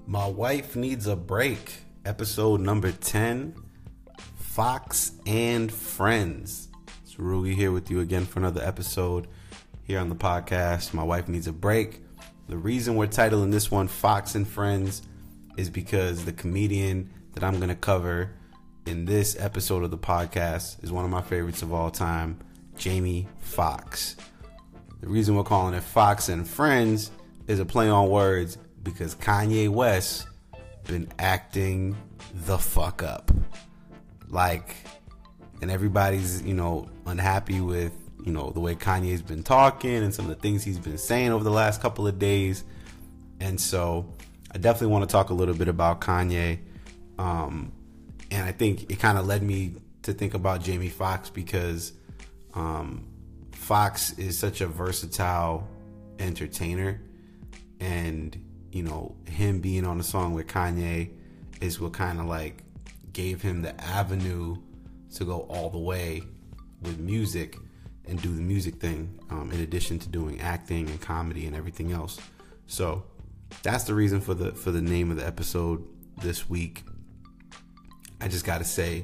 My Wife Needs a Break, episode number 10, Fox and Friends. It's Rui here with you again for another episode here on the podcast, My Wife Needs a Break. The reason we're titling this one Fox and Friends is because the comedian that I'm going to cover in this episode of the podcast is one of my favorites of all time, Jamie Foxx. The reason we're calling it Fox and Friends is a play on words because Kanye West been acting the fuck up. And everybody's, unhappy with, the way Kanye's been talking and some of the things he's been saying over the last couple of days. And so I definitely want to talk a little bit about Kanye. And I think it kind of led me to think about Jamie Foxx because Fox is such a versatile entertainer. And, him being on a song with Kanye is what kind of gave him the avenue to go all the way with music and do the music thing, in addition to doing acting and comedy and everything else. So that's the reason for the name of the episode this week. I just got to say,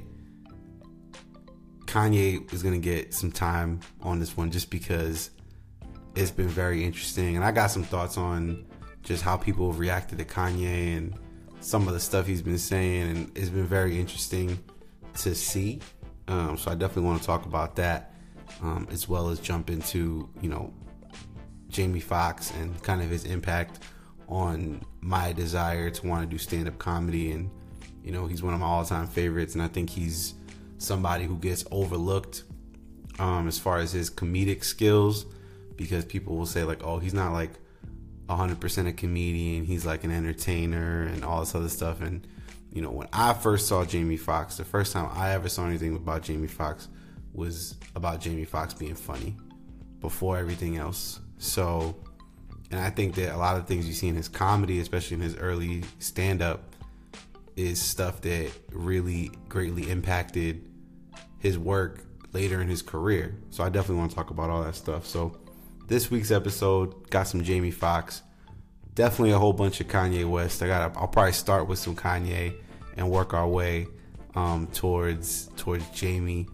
Kanye is going to get some time on this one just because it's been very interesting. And I got some thoughts on just how people have reacted to Kanye and some of the stuff he's been saying. And it's been very interesting to see. So I definitely want to talk about that, as well as jump into, Jamie Foxx and kind of his impact on my desire to want to do stand-up comedy. And, he's one of my all-time favorites. And I think he's somebody who gets overlooked as far as his comedic skills, because people will say oh, he's not 100% a comedian, he's an entertainer and all this other stuff. And when I first saw Jamie Foxx, the first time I ever saw anything about Jamie Foxx was about Jamie Foxx being funny before everything else. So, and I think that a lot of things you see in his comedy, especially in his early stand-up, is stuff that really greatly impacted his work later in his career. So I definitely want to talk about all that stuff. So this week's episode got some Jamie Foxx, definitely a whole bunch of Kanye West. I'll probably start with some Kanye and work our way towards Jamie.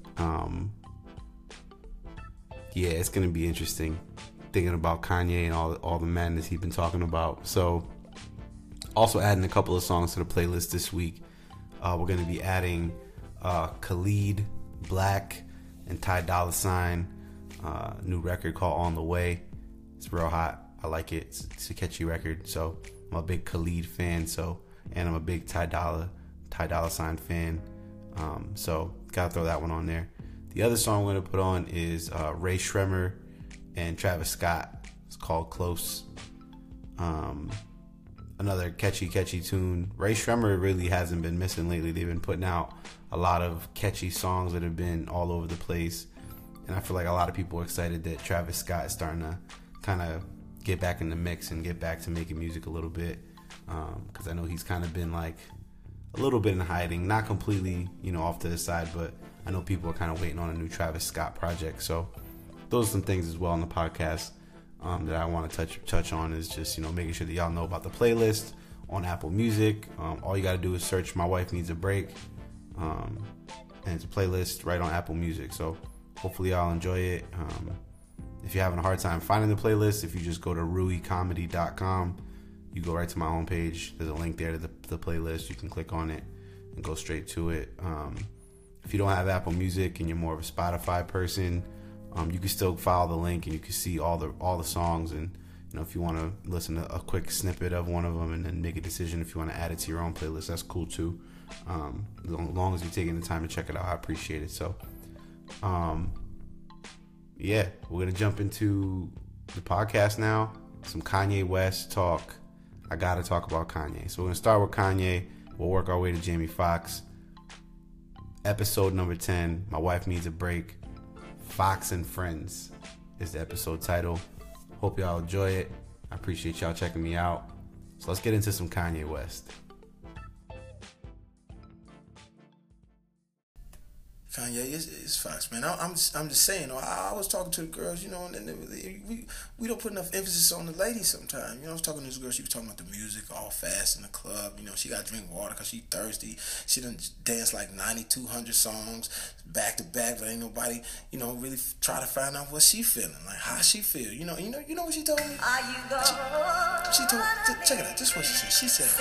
Yeah, it's gonna be interesting thinking about Kanye and all the madness he's been talking about. So also adding a couple of songs to the playlist this week. We're gonna be adding Khalid, Black, and Ty Dolla $ign. New record called On the Way. It's real hot. I like it. It's a catchy record. So I'm a big Khalid fan. And I'm a big Ty Dolla $ign fan. So gotta throw that one on there. The other song we're gonna put on is Rae Sremmurd and Travis Scott. It's called Close. Another catchy tune. Rae Sremmurd really hasn't been missing lately. They've been putting out a lot of catchy songs that have been all over the place. And I feel like a lot of people are excited that Travis Scott is starting to kind of get back in the mix and get back to making music a little bit. Because I know he's kind of been a little bit in hiding. Not completely, off to the side, but I know people are kind of waiting on a new Travis Scott project. So those are some things as well on the podcast that I want to touch on is just, making sure that y'all know about the playlist on Apple Music. All you got to do is search My Wife Needs a Break. And it's a playlist right on Apple Music. So hopefully y'all enjoy it. If you're having a hard time finding the playlist, if you just go to ruicomedy.com, you go right to my homepage. There's a link there to the playlist. You can click on it and go straight to it. If you don't have Apple Music and you're more of a Spotify person, you can still follow the link and you can see all the songs. And if you want to listen to a quick snippet of one of them and then make a decision if you want to add it to your own playlist, that's cool too. As long as you're taking the time to check it out, I appreciate it. So yeah, we're gonna jump into the podcast now. Some Kanye West talk. I gotta talk about Kanye. So we're gonna start with Kanye. We'll work our way to Jamie Foxx. Episode number 10, My Wife Needs a Break. Fox and Friends is the episode title. Hope y'all enjoy it. I appreciate y'all checking me out. So let's get into some Kanye West. Kanye is Fox, man. I'm just saying. I was talking to the girls, and we don't put enough emphasis on the ladies sometimes. I was talking to this girl. She was talking about the music, all fast in the club. She got to drink water because she thirsty. She done danced like 9,200 songs back to back, but ain't nobody, really try to find out what she feeling, like how she feel. You know what she told me? Are you going? She told. Check it out. This is what she said. She said,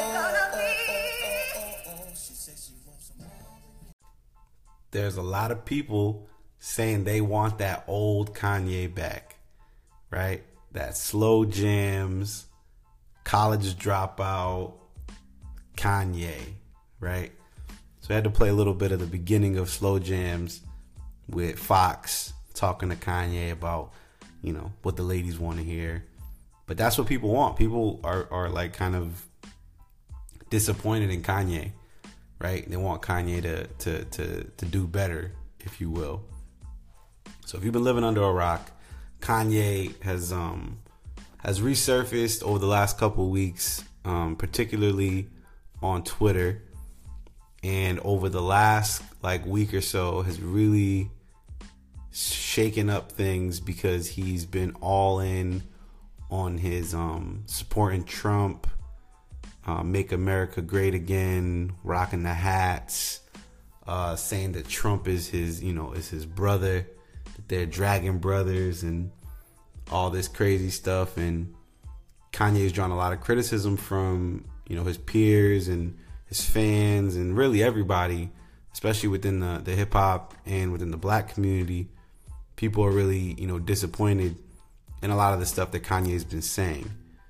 She said she wants some more. There's a lot of people saying they want that old Kanye back, right? That slow jams, college dropout Kanye, right? So I had to play a little bit of the beginning of Slow Jams with Fox talking to Kanye about, what the ladies want to hear. But that's what people want. People are like kind of disappointed in Kanye, right? They want Kanye to do better, if you will. So if you've been living under a rock, Kanye has resurfaced over the last couple of weeks, particularly on Twitter, and over the last week or so has really shaken up things because he's been all in on his supporting Trump, Make America Great Again, rocking the hats, saying that Trump is his brother, that they're dragon brothers, and all this crazy stuff. And Kanye's drawn a lot of criticism from his peers and his fans and really everybody, especially within the hip hop and within the black community. People are really disappointed in a lot of the stuff that Kanye's been saying.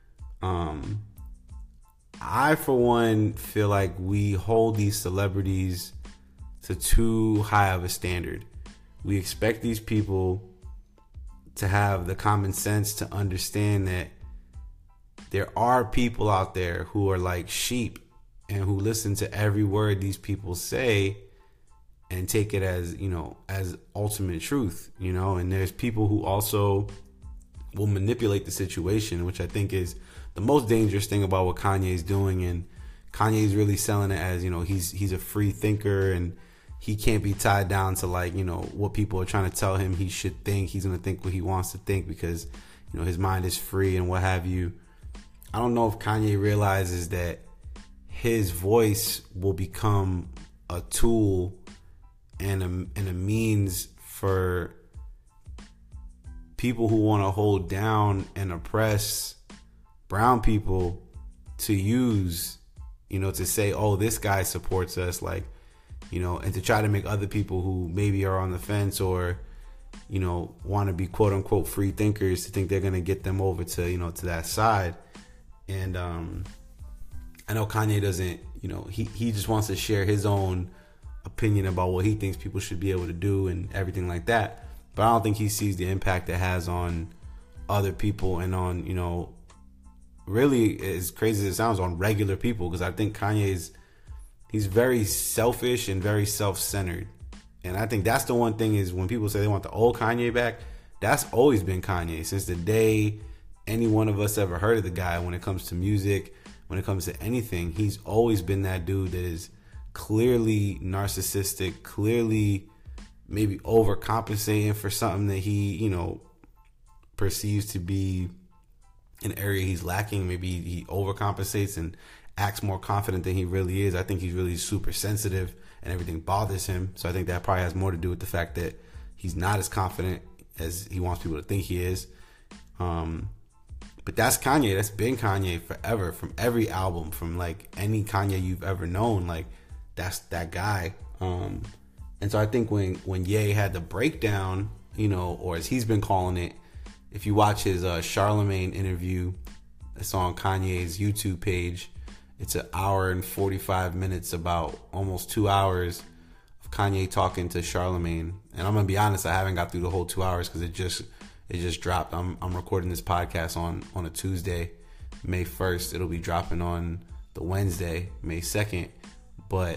I, for one, feel like we hold these celebrities to too high of a standard. We expect these people to have the common sense to understand that there are people out there who are like sheep and who listen to every word these people say and take it as, as ultimate truth, and there's people who also will manipulate the situation, which I think is the most dangerous thing about what Kanye is doing. And Kanye is really selling it as, he's a free thinker and he can't be tied down to what people are trying to tell him he should think. He's going to think what he wants to think because, his mind is free and what have you. I don't know if Kanye realizes that his voice will become a tool and a means for people who want to hold down and oppress brown people to use, to say, oh, this guy supports us, and to try to make other people who maybe are on the fence or, want to be quote unquote free thinkers to think they're going to get them over to, to that side. And I know Kanye doesn't, he just wants to share his own opinion about what he thinks people should be able to do and everything like that. But I don't think he sees the impact it has on other people and on, really, as crazy as it sounds, on regular people. Because I think he's very selfish and very self-centered. And I think that's the one thing is when people say they want the old Kanye back, that's always been Kanye. Since the day any one of us ever heard of the guy, when it comes to music, when it comes to anything, he's always been that dude that is clearly narcissistic, clearly maybe overcompensating for something that he, perceives to be an area he's lacking. Maybe he overcompensates and acts more confident than he really is. I think he's really super sensitive and everything bothers him. So I think that probably has more to do with the fact that he's not as confident as he wants people to think he is. But that's Kanye. That's been Kanye forever. From every album, from any Kanye you've ever known, that's that guy. And so I think when Ye had the breakdown, or as he's been calling it, if you watch his Charlemagne interview, it's on Kanye's YouTube page. It's an hour and 45 minutes, about almost 2 hours of Kanye talking to Charlemagne. And I'm gonna be honest, I haven't got through the whole 2 hours because it just dropped. I'm recording this podcast on a Tuesday, May 1st. It'll be dropping on the Wednesday, May 2nd. But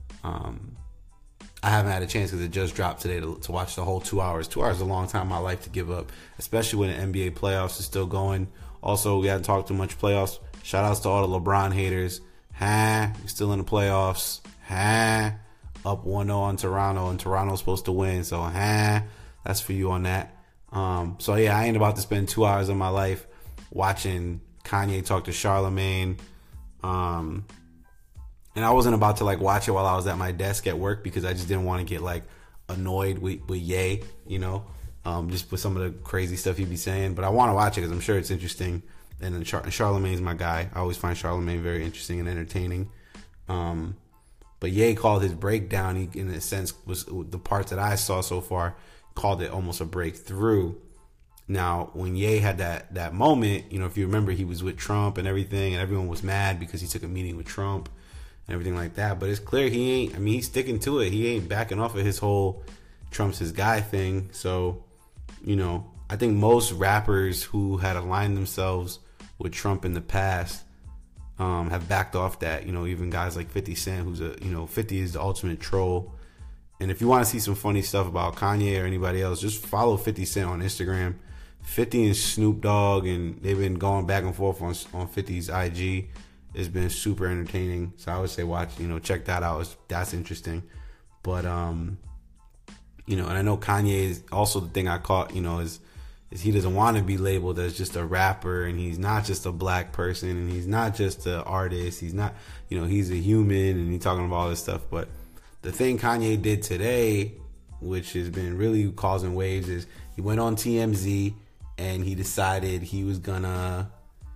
I haven't had a chance because it just dropped today to watch the whole 2 hours. 2 hours is a long time in my life to give up, especially when the NBA playoffs is still going. Also, we haven't talked too much playoffs. Shout outs to all the LeBron haters. We're still in the playoffs. up 1-0 on Toronto, and Toronto's supposed to win. So, that's for you on that. So yeah, I ain't about to spend 2 hours of my life watching Kanye talk to Charlemagne. And I wasn't about to like watch it while I was at my desk at work because I just didn't want to get like annoyed with Ye, you know, just with some of the crazy stuff he'd be saying. But I want to watch it because I'm sure it's interesting. And then Charlemagne's my guy. I always find Charlemagne very interesting and entertaining. But Ye called his breakdown, he, in a sense, was the parts that I saw so far, called it almost a breakthrough. Now, when Ye had that moment, you know, if you remember, he was with Trump and everything, and everyone was mad because he took a meeting with Trump and everything like that. But it's clear he's sticking to it. He ain't backing off of his whole Trump's his guy thing. So, you know, I think most rappers who had aligned themselves with Trump in the past have backed off that. You know, even guys like 50 Cent, 50 is the ultimate troll. And if you want to see some funny stuff about Kanye or anybody else, just follow 50 Cent on Instagram. 50 and Snoop Dogg, and they've been going back and forth on 50's IG. It's been super entertaining. So I would say check that out. That's interesting. But, and I know Kanye is also the thing I caught, is he doesn't want to be labeled as just a rapper, and he's not just a black person, and he's not just an artist. He's not, he's a human, and he's talking about all this stuff. But the thing Kanye did today, which has been really causing waves, is he went on TMZ and he decided he was gonna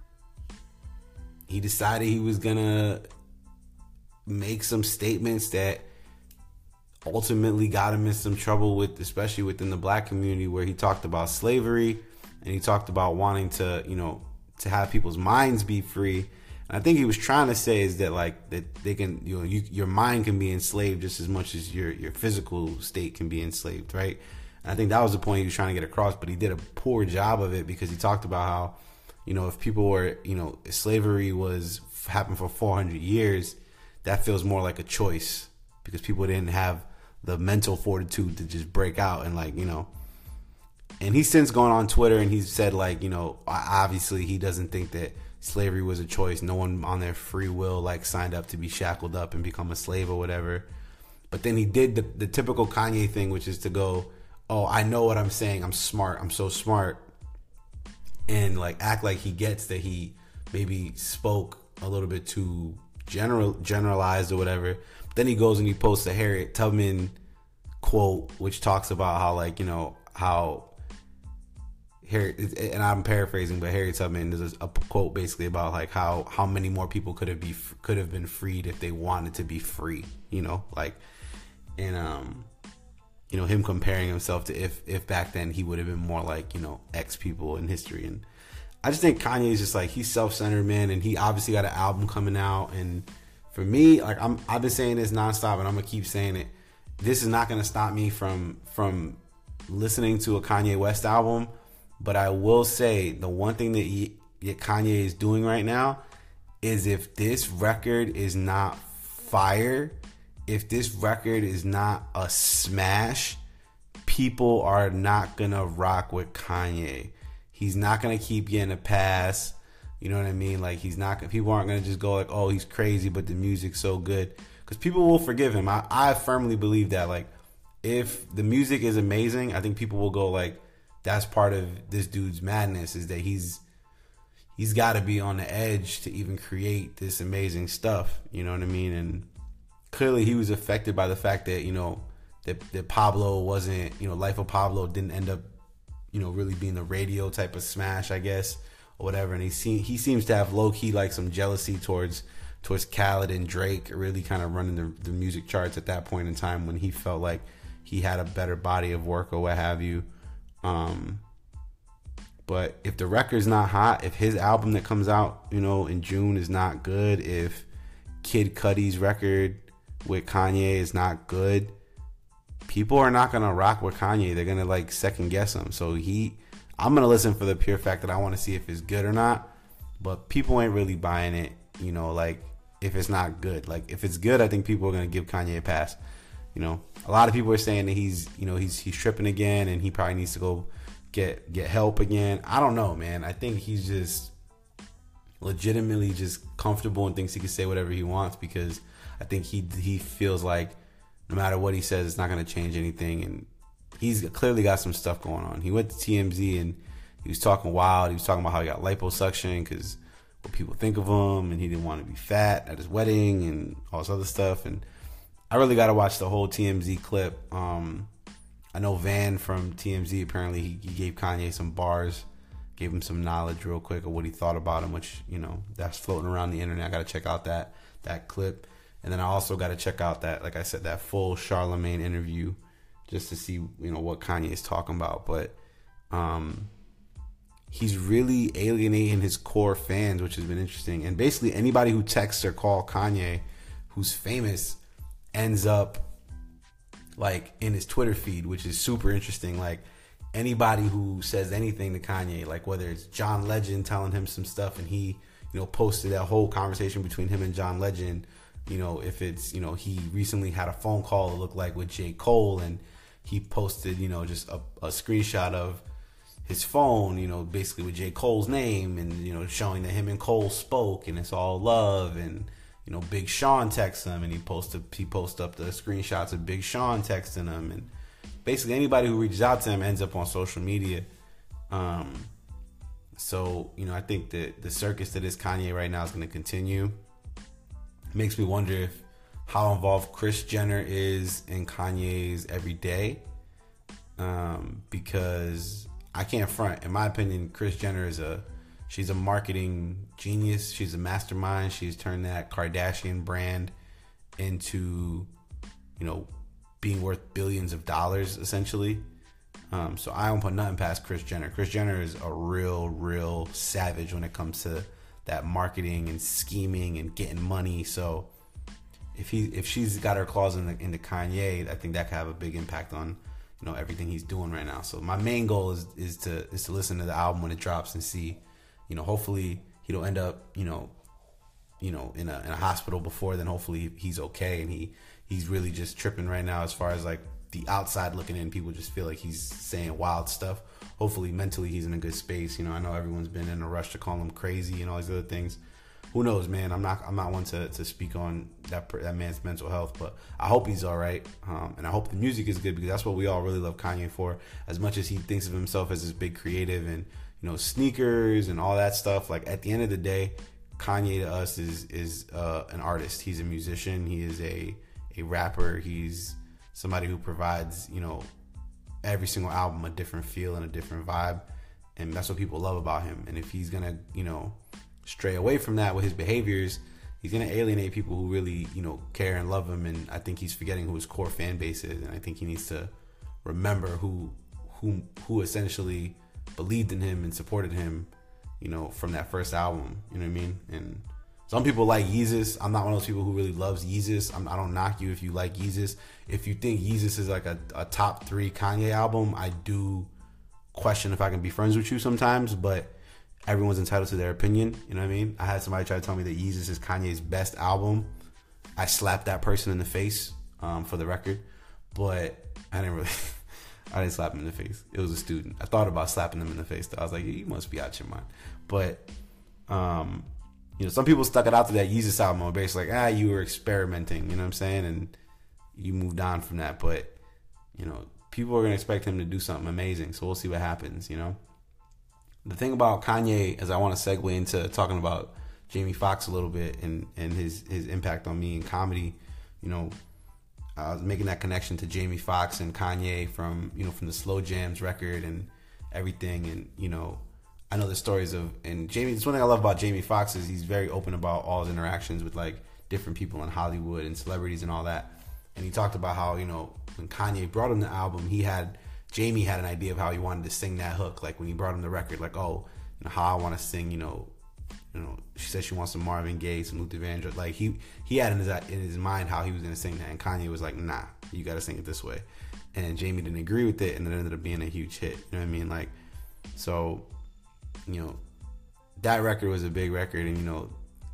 make some statements that ultimately got him in some trouble with, especially within the black community, where he talked about slavery and he talked about wanting to, to have people's minds be free. And I think he was trying to say is that that they can, your mind can be enslaved just as much as your physical state can be enslaved, right? And I think that was the point he was trying to get across, but he did a poor job of it because he talked about how, if people were, slavery happened for 400 years, that feels more like a choice because people didn't have the mental fortitude to just break out and and he's since gone on Twitter and he's said obviously he doesn't think that slavery was a choice. No one on their free will signed up to be shackled up and become a slave or whatever. But then he did the typical Kanye thing, which is to go, oh, I know what I'm saying. I'm smart. I'm so smart. And act like he gets that he maybe spoke a little bit too generalized or whatever. Then he goes and he posts a Harriet Tubman quote, which talks about how how Harriet, and I'm paraphrasing, but Harriet Tubman is a quote basically about how many more people could have been freed if they wanted to be free, him comparing himself to if back then he would have been more X people in history. And I just think Kanye is just he's self-centered, man, and he obviously got an album coming out. And for me, I've been saying this nonstop, and I'm gonna keep saying it. This is not gonna stop me from listening to a Kanye West album. But I will say the one thing that Kanye is doing right now is if this record is not fire, if this record is not a smash, people are not gonna rock with Kanye. He's not gonna keep getting a pass. You know what I mean? People aren't gonna just go oh, he's crazy, but the music's so good. Because people will forgive him. I firmly believe that. If the music is amazing, I think people will go that's part of this dude's madness, is that he's got to be on the edge to even create this amazing stuff. You know what I mean? And clearly he was affected by the fact that, that Pablo wasn't, Life of Pablo didn't end up, really being the radio type of smash, I guess, or whatever. And he seems to have low key some jealousy towards Khaled and Drake really kind of running the music charts at that point in time when he felt like he had a better body of work or what have you. But if the record's not hot, if his album that comes out, in June is not good, if Kid Cudi's record with Kanye is not good, people are not gonna rock with Kanye. They're gonna second guess him. So I'm gonna listen for the pure fact that I want to see if it's good or not. But people ain't really buying it, if it's not good. If it's good, I think people are gonna give Kanye a pass. A lot of people are saying that he's tripping again and he probably needs to go get help again. I don't know, man. I think he's just legitimately just comfortable and thinks he can say whatever he wants because I think he feels like no matter what he says, it's not going to change anything. And he's clearly got some stuff going on. He went to TMZ and he was talking wild. He was talking about how he got liposuction because what people think of him, and he didn't want to be fat at his wedding and all this other stuff. And I really got to watch the whole TMZ clip. I know Van from TMZ, apparently he gave Kanye some bars, gave him some knowledge real quick of what he thought about him, which, you know, that's floating around the internet. I got to check out that clip. And then I also got to check out that, like I said, that full Charlemagne interview just to see, you know, what Kanye is talking about. But he's really alienating his core fans, which has been interesting. And basically anybody who texts or calls Kanye who's famous ends up like in his Twitter feed, which is super interesting. Like anybody who says anything to Kanye, like whether it's John Legend telling him some stuff and he, you know, posted that whole conversation between him and John Legend, you know, if it's, you know, he recently had a phone call, it looked like, with J. Cole, and he posted, you know, just a screenshot of his phone, you know, basically with J. Cole's name and, you know, showing that him and Cole spoke and it's all love. And, you know, Big Sean texts him and he posts up the screenshots of Big Sean texting him. And basically anybody who reaches out to him ends up on social media. So, you know, I think that the circus that is Kanye right now is going to continue. It makes me wonder how involved Kris Jenner is in Kanye's everyday. Because I can't front. In my opinion, Kris Jenner she's a marketing genius. She's a mastermind. She's turned that Kardashian brand into, you know, being worth billions of dollars, essentially. So I don't put nothing past Kris Jenner. Kris Jenner is a real savage when it comes to that marketing and scheming and getting money. So if she's got her claws into Kanye, I think that could have a big impact on, you know, everything he's doing right now. So my main goal is to listen to the album when it drops and see, you know, hopefully he don't end up, you know, in a hospital before then. Hopefully he's okay and he's really just tripping right now as far as like the outside looking in. People just feel like he's saying wild stuff. Hopefully mentally he's in a good space. You know, I know everyone's been in a rush to call him crazy and all these other things. Who knows, man? I'm not one to speak on that man's mental health, but I hope he's all right. And I hope the music is good because that's what we all really love Kanye for. As much as he thinks of himself as this big creative and, you know, sneakers and all that stuff, like at the end of the day, Kanye to us is an artist. He's a musician. He is a rapper. He's somebody who provides, you know, every single album a different feel and a different vibe. And that's what people love about him. And if he's going to, you know, stray away from that with his behaviors, he's going to alienate people who really, you know, care and love him. And I think he's forgetting who his core fan base is. And I think he needs to remember who essentially believed in him and supported him, you know, from that first album. You know what I mean? And some people like Yeezus. I'm not one of those people who really loves Yeezus. I don't knock you if you like Yeezus. If you think Yeezus is like a top 3 Kanye album, I do question if I can be friends with you sometimes, but everyone's entitled to their opinion. You know what I mean? I had somebody try to tell me that Yeezus is Kanye's best album. I slapped that person in the face, for the record, but I didn't slap him in the face. It was a student. I thought about slapping them in the face though. I was like, you must be out your mind. But, you know, some people stuck it out to that Yeezus album and basically like, you were experimenting, you know what I'm saying? And you moved on from that. But, you know, people are going to expect him to do something amazing. So we'll see what happens, you know? The thing about Kanye is I want to segue into talking about Jamie Foxx a little bit and his impact on me in comedy. You know, I was making that connection to Jamie Foxx and Kanye from the Slow Jams record and everything. And, you know, I know the stories of, and Jamie, it's one thing I love about Jamie Foxx is he's very open about all his interactions with like different people in Hollywood and celebrities and all that. And he talked about how, you know, when Kanye brought him the album, Jamie had an idea of how he wanted to sing that hook. Like when he brought him the record, like, oh, you know, how I want to sing, you know, she said she wants some Marvin Gaye, some Luther Vandross. Like he had in his mind how he was going to sing that. And Kanye was like, nah, you got to sing it this way. And Jamie didn't agree with it. And it ended up being a huge hit. You know what I mean? Like, so, you know, that record was a big record. And, you know,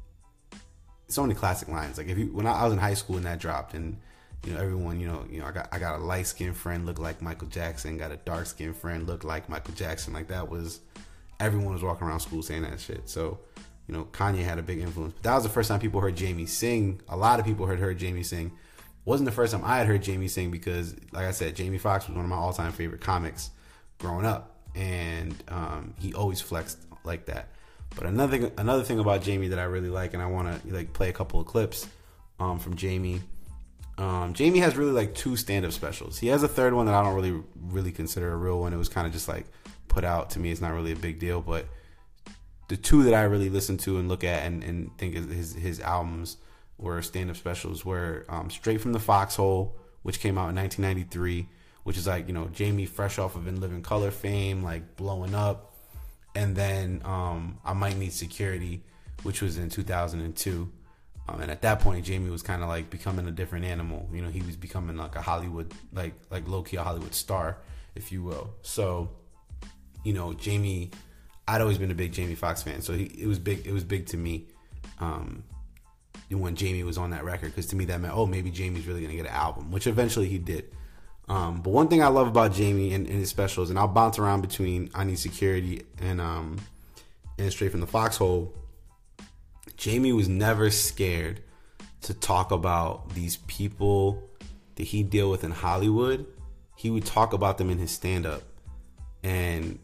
so many classic lines. Like when I was in high school and that dropped and, you know, everyone, you know, I got a light-skinned friend look like Michael Jackson, got a dark-skinned friend look like Michael Jackson. Like that was, everyone was walking around school saying that shit. So, you know, Kanye had a big influence. But that was the first time people heard Jamie sing. A lot of people heard Jamie sing wasn't the first time I had heard Jamie sing because, like I said, Jamie Foxx was one of my all-time favorite comics growing up, and he always flexed like that. But another thing about Jamie that I really like, and I want to like play a couple of clips from Jamie. Jamie has really like 2 stand-up specials. He has a third one that I don't really consider a real one. It was kind of just like put out to me. It's not really a big deal, but the 2 that I really listen to and look at and think is his albums were stand-up specials were Straight from the Foxhole, which came out in 1993, which is like, you know, Jamie fresh off of In Living Color fame, like blowing up. And then I Might Need Security, which was in 2002. And at that point, Jamie was kind of like becoming a different animal. You know, he was becoming like a Hollywood, like low-key a Hollywood star, if you will. So, you know, Jamie, I'd always been a big Jamie Foxx fan. So it was big to me when Jamie was on that record. Because to me, that meant, oh, maybe Jamie's really going to get an album, which eventually he did. But one thing I love about Jamie and his specials, and I'll bounce around between I Need Security and Straight from the Foxhole, Jamie was never scared to talk about these people that he deal with in Hollywood. He would talk about them in his stand-up, and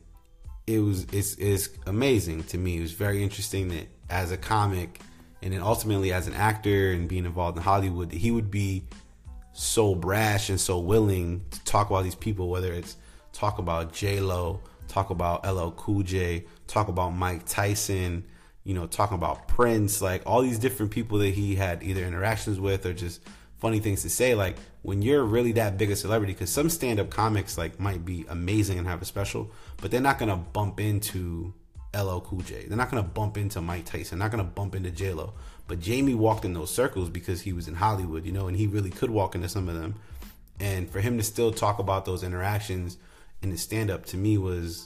it's amazing to me. It was very interesting that as a comic and then ultimately as an actor and being involved in Hollywood, that he would be so brash and so willing to talk about these people, whether it's talk about J-Lo, talk about LL Cool J, talk about Mike Tyson, you know, talking about Prince, like all these different people that he had either interactions with or just funny things to say. Like when you're really that big a celebrity, because some stand-up comics like might be amazing and have a special, but they're not gonna bump into LL Cool J, they're not gonna bump into Mike Tyson, they're not gonna bump into J-Lo. But Jamie walked in those circles because he was in Hollywood, you know, and he really could walk into some of them. And for him to still talk about those interactions in his stand-up, to me was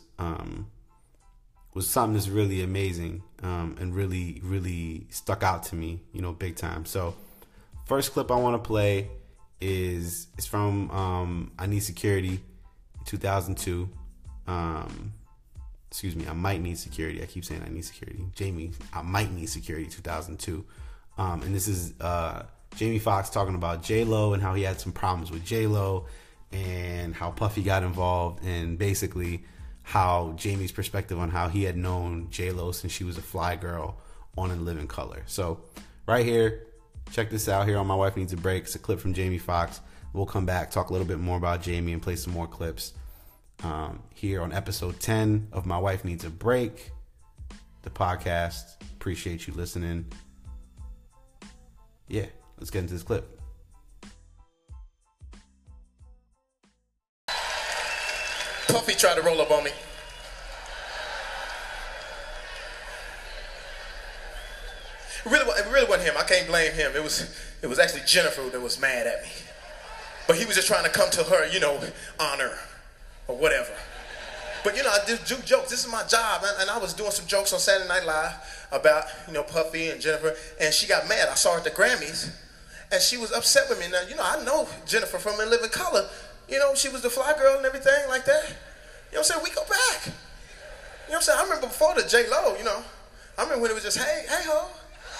something that's really amazing, and really, really stuck out to me, you know, big time. So first clip I want to play is from I Need Security 2002. Excuse me, I Might Need Security. I keep saying I Need Security. Jamie, I Might Need Security 2002. And this is Jamie Foxx talking about J-Lo and how he had some problems with J-Lo and how Puffy got involved, and basically how Jamie's perspective on how he had known J-Lo since she was a fly girl on In Living Color. So right here, check this out here on My Wife Needs a Break. It's a clip from Jamie Foxx. We'll come back, talk a little bit more about Jamie, and play some more clips here on episode 10 of My Wife Needs a Break, the podcast. Appreciate you listening. Yeah, let's get into this clip. Puffy tried to roll up on me. It really wasn't him. I can't blame him. It was actually Jennifer that was mad at me. But he was just trying to come to her, you know, honor or whatever. But, you know, I do jokes. This is my job. And I was doing some jokes on Saturday Night Live about, you know, Puffy and Jennifer. And she got mad. I saw her at the Grammys. And she was upset with me. Now, you know, I know Jennifer from In Living Color. You know, she was the fly girl and everything like that. You know what I'm saying? We go back. You know what I'm saying? I remember before the J-Lo, you know. I remember when it was just, hey ho.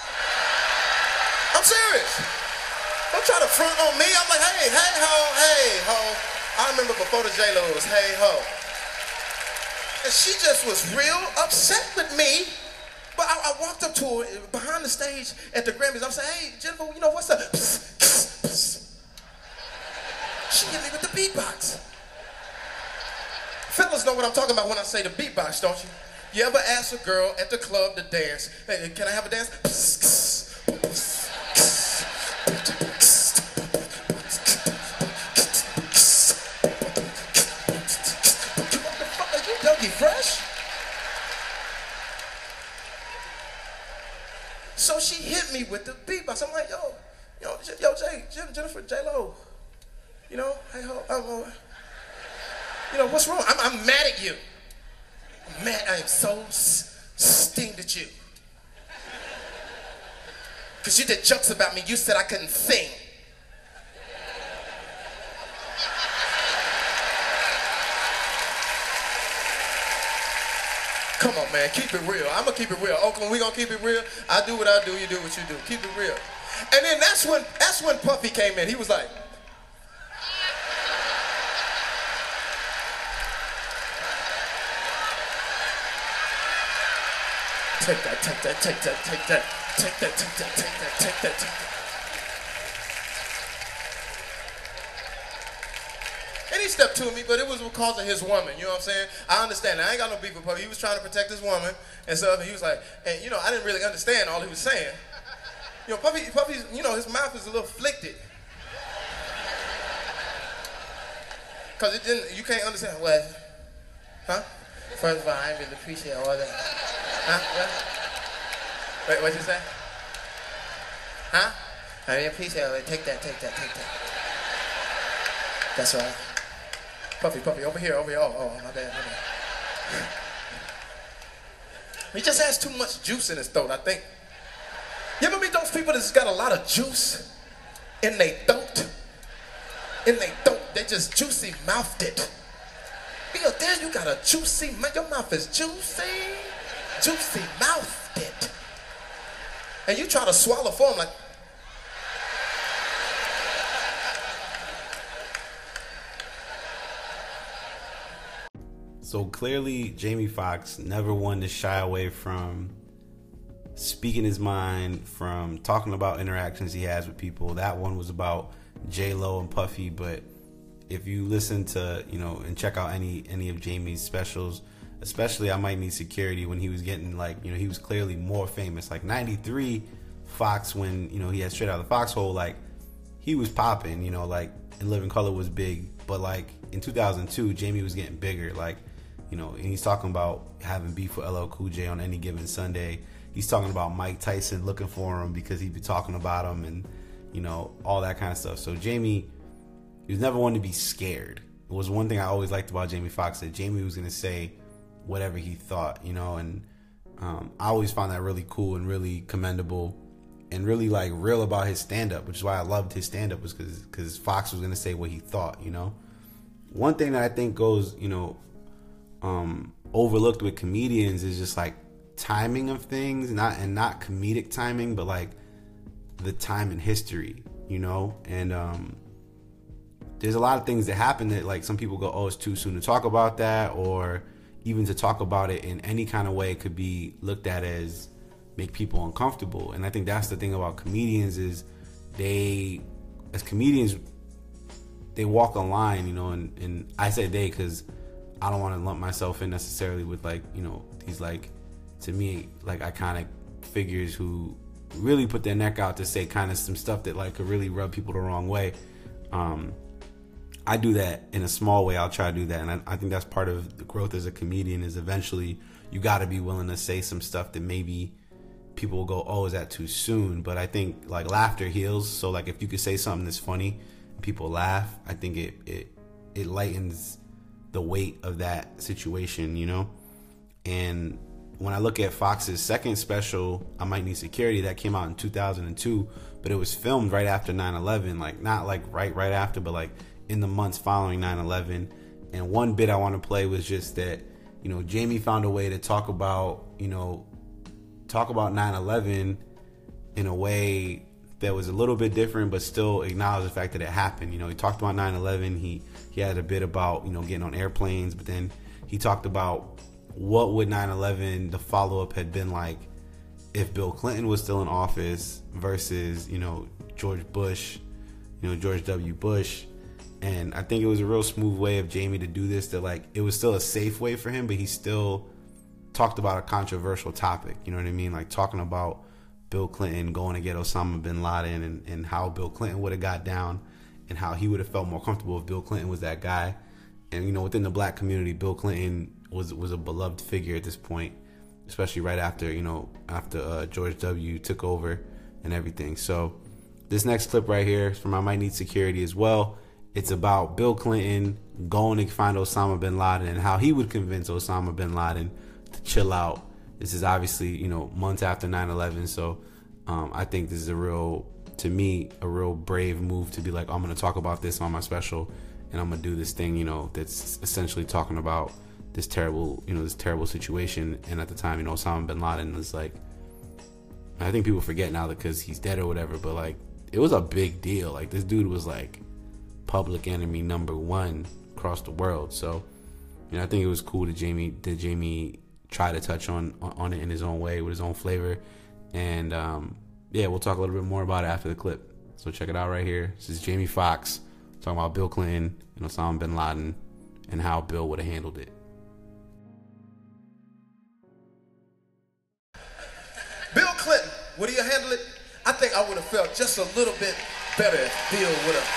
I'm serious. Don't try to front on me. I'm like, hey ho. I remember before the J-Lo, it was hey ho. And she just was real upset with me. But I walked up to her behind the stage at the Grammys. I'm saying, hey, Jennifer, you know, what's up? Psst, psst, psst. She hit me with the beatbox. Fellas know what I'm talking about when I say the beatbox, don't you? You ever ask a girl at the club to dance, hey, can I have a dance? Psst, psst, psst. Fresh? So she hit me with the beatbox. I'm like, yo, Jennifer, J-Lo. You know, hey ho, you know, what's wrong? I'm mad at you. I'm mad. I am so steamed at you. Because you did jokes about me. You said I couldn't sing. Come on, man, keep it real. I'm gonna keep it real. Oakland, we gonna keep it real. I do what I do, you do what you do. Keep it real. And then that's when Puffy came in. He was like, take that, take that, take that, take that, take that, take that, take that, take that, take that. And he stepped to me, but it was because of his woman, you know what I'm saying? I understand. I ain't got no beef with Puffy. He was trying to protect his woman and stuff, and he was like, and you know, I didn't really understand all he was saying. You know, Puffy's, you know, his mouth is a little afflicted. Cause it didn't, you can't understand what, huh? First of all, I really appreciate all that. Huh? What? Wait, what you say? Huh? I really appreciate it. Take that, take that, take that. That's right. Puffy, over here. Oh, my bad. He just has too much juice in his throat, I think. You ever meet those people that's got a lot of juice in their throat? They just juicy mouthed it. Because there you got a juicy mouth. Your mouth is juicy. Juicy mouthed it. And you try to swallow for him like. So clearly, Jamie Foxx never wanted to shy away from speaking his mind, from talking about interactions he has with people. That one was about J-Lo and Puffy, but if you listen to, you know, and check out any of Jamie's specials, especially I Might Need Security, when he was getting, like, you know, he was clearly more famous. Like 93 Fox, when, you know, he had Straight Outta the Foxhole, like, he was popping, you know, like, In Living Color was big, but like in 2002 Jamie was getting bigger, like, you know, and he's talking about having beef with LL Cool J on Any Given Sunday. He's talking about Mike Tyson looking for him because he'd be talking about him, and, you know, all that kind of stuff. So Jamie, he was never one to be scared. It was one thing I always liked about Jamie Foxx, that Jamie was going to say whatever he thought, you know, and I always found that really cool and really commendable and really, like, real about his stand-up, which is why I loved his stand-up, was because Fox was going to say what he thought, you know. One thing that I think goes, you know, overlooked with comedians is just, like, timing of things, not comedic timing, but, like, the time in history, you know. And there's a lot of things that happen that, like, some people go, oh, it's too soon to talk about that, or even to talk about it in any kind of way could be looked at as make people uncomfortable. And I think that's the thing about comedians, is as comedians, they walk a line, you know, and I say they because I don't want to lump myself in necessarily with, like, you know, these, like, to me, like, iconic figures who really put their neck out to say kind of some stuff that, like, could really rub people the wrong way. I do that in a small way. I'll try to do that, and I think that's part of the growth as a comedian, is eventually you got to be willing to say some stuff that maybe people will go, oh, is that too soon? But I think, like, laughter heals. So, like, if you could say something that's funny and people laugh, I think it lightens the weight of that situation, you know. And when I look at Fox's second special, I Might Need Security, that came out in 2002, but it was filmed right after 9/11, like, not like right after, but like in the months following 9/11. And one bit I want to play was just that, you know, Jamie found a way to talk about 9/11 in a way that was a little bit different, but still acknowledge the fact that it happened. You know, he talked about 9/11. He had a bit about, you know, getting on airplanes, but then he talked about what would 9/11, the follow-up, had been like if Bill Clinton was still in office versus, you know, George W. Bush. And I think it was a real smooth way of Jamie to do this, that, like, it was still a safe way for him, but he still talked about a controversial topic, you know what I mean? Like, talking about Bill Clinton going to get Osama bin Laden, and how Bill Clinton would have got down, and how he would have felt more comfortable if Bill Clinton was that guy. And, you know, within the black community, Bill Clinton was a beloved figure at this point, especially right after, you know, after George W. took over and everything. So this next clip right here is from I Might Need Security as well. It's about Bill Clinton going to find Osama bin Laden and how he would convince Osama bin Laden to chill out. This is obviously, you know, months after 9/11. So I think this is a real brave move to be like, I'm going to talk about this on my special, and I'm going to do this thing, you know, that's essentially talking about this terrible situation. And at the time, you know, Osama bin Laden was like I think people forget now because he's dead or whatever, but like it was a big deal. Like this dude was like public enemy #1 across the world. So, you know, I think it was cool that Jamie try to touch on it in his own way with his own flavor. And yeah, we'll talk a little bit more about it after the clip. So check it out right here. This is Jamie Foxx talking about Bill Clinton and Osama bin Laden and how Bill would have handled it. Bill Clinton, would he have handled it? I think I would have felt just a little bit better if Bill would have.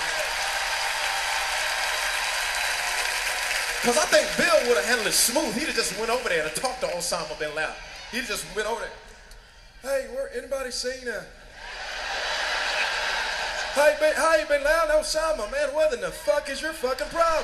Because I think Bill would have handled it smooth. He'd have just went over there and talked to Osama bin Laden. He'd just went over there. Hey, anybody seen Hey, bin Laden, Osama, man, what in the fuck is your fucking problem?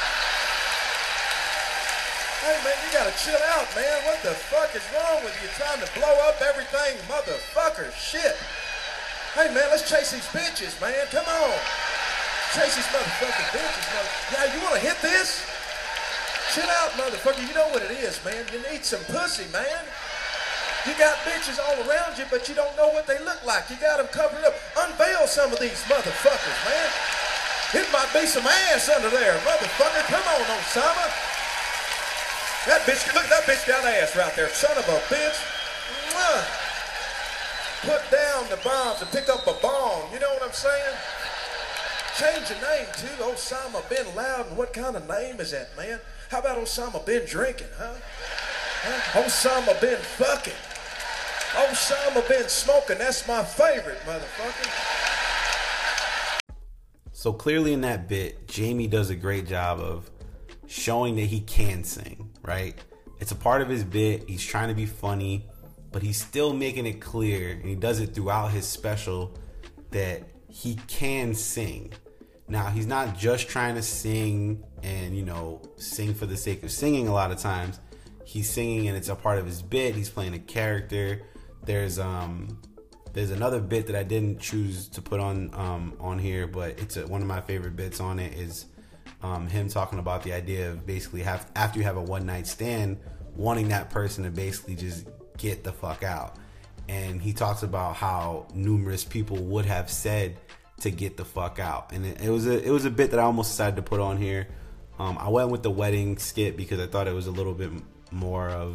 Hey, man, you gotta chill out, man. What the fuck is wrong with you? Trying to blow up everything, motherfucker, shit. Hey, man, let's chase these bitches, man. Come on. Chase these motherfucking bitches, Yeah, you wanna hit this? Chill out, motherfucker. You know what it is, man. You need some pussy, man. You got bitches all around you, but you don't know what they look like. You got them covered up. Unveil some of these motherfuckers, man. It might be some ass under there, motherfucker. Come on, Osama. That bitch, look at that bitch got ass right there. Son of a bitch. Mwah. Put down the bombs and pick up a bomb. You know what I'm saying? Change your name to Osama bin Laden. What kind of name is that, man? How about Osama bin drinking, huh? Osama bin fucking. Osama bin smoking. That's my favorite, motherfucker. So clearly in that bit, Jamie does a great job of showing that he can sing, right? It's a part of his bit. He's trying to be funny, but he's still making it clear, and he does it throughout his special, that he can sing. Now, he's not just trying to sing and, you know, sing for the sake of singing a lot of times. He's singing and it's a part of his bit. He's playing a character. There's another bit that I didn't choose to put on here, but it's one of my favorite bits on it is him talking about the idea of basically after you have a one night stand, wanting that person to basically just get the fuck out. And he talks about how numerous people would have said to get the fuck out, and it was a bit that I almost decided to put on here. I went with the wedding skit because I thought it was a little bit more of